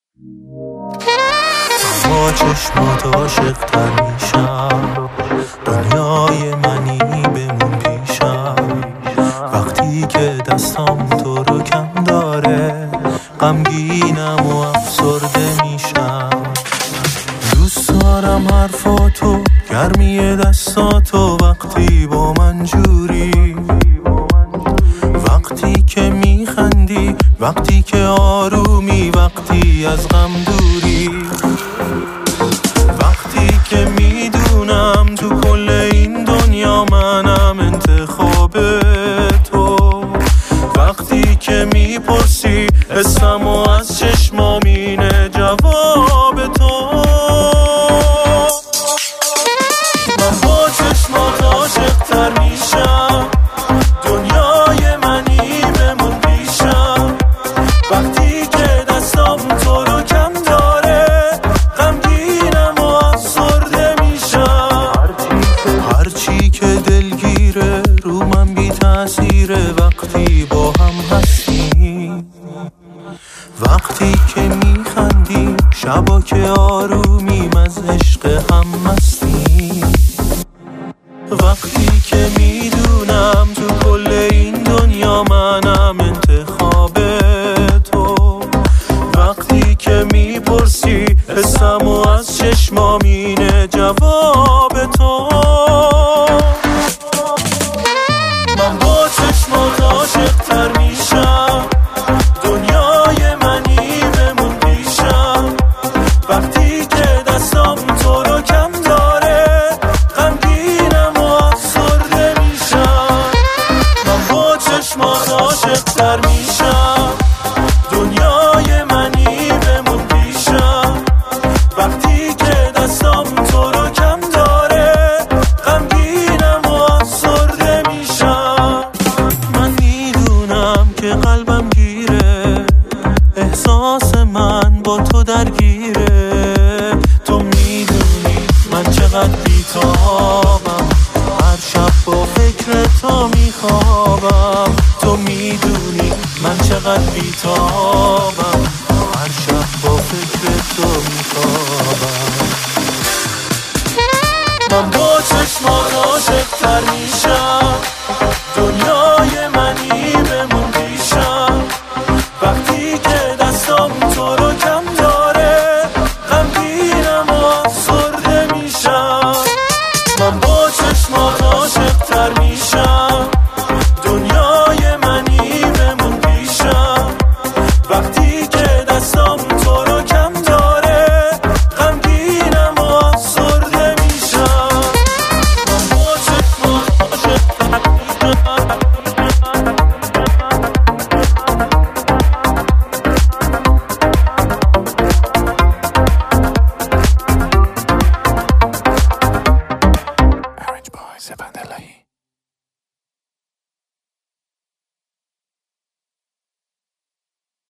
با چشمات عاشق‌تر میشم، دنیای منی بمون پیشم. وقتی که دستام تو رو کم داره، غمگینم و افسرده میشم. دوست دارم حرفاتو، گرمی دستاتو، وقتی با من جوری، وقتی که میخندی، وقتی که آرومی، وقتی از غم دوری، وقتی که میدونم تو کل این دنیا منم انتخاب تو، وقتی که میپرسی اسمم و از چشمام اینه جواب تو. من با چشمات عاشق‌تر میشم، دنیای منی بمون پیشم. وقتی که دستام تو رو کم داره، غمگینم و افسرده میشم. هرچی که دلگیره رو من بی تأثیره، وقتی با هم هستیم، وقتی که میخندیم، شبا که آرومیم، از عشق هم مستیم. وقتی که میدونم تو کل این دنیا منم انتخاب تو، وقتی که میپرسی اسمم و از چشمام اینه جواب تو. من با چشمات عاشق‌تر میشم، دنیای منی بمون پیشم. وقتی که دستام تو رو کم داره، غمگینم و افسرده میشم. من با چشمات عاشق‌تر میشم، دنیای منی بمون پیشم. وقتی که دستام تو رو کم داره، غمگینم و افسرده میشم. من میدونم که قلبم گیره، احساس من با تو درگیره. تو میدونی من چقدر بی‌تابم، هر شب با فکر تو میخوابم. تو میدونی من چقدر بی‌تابم.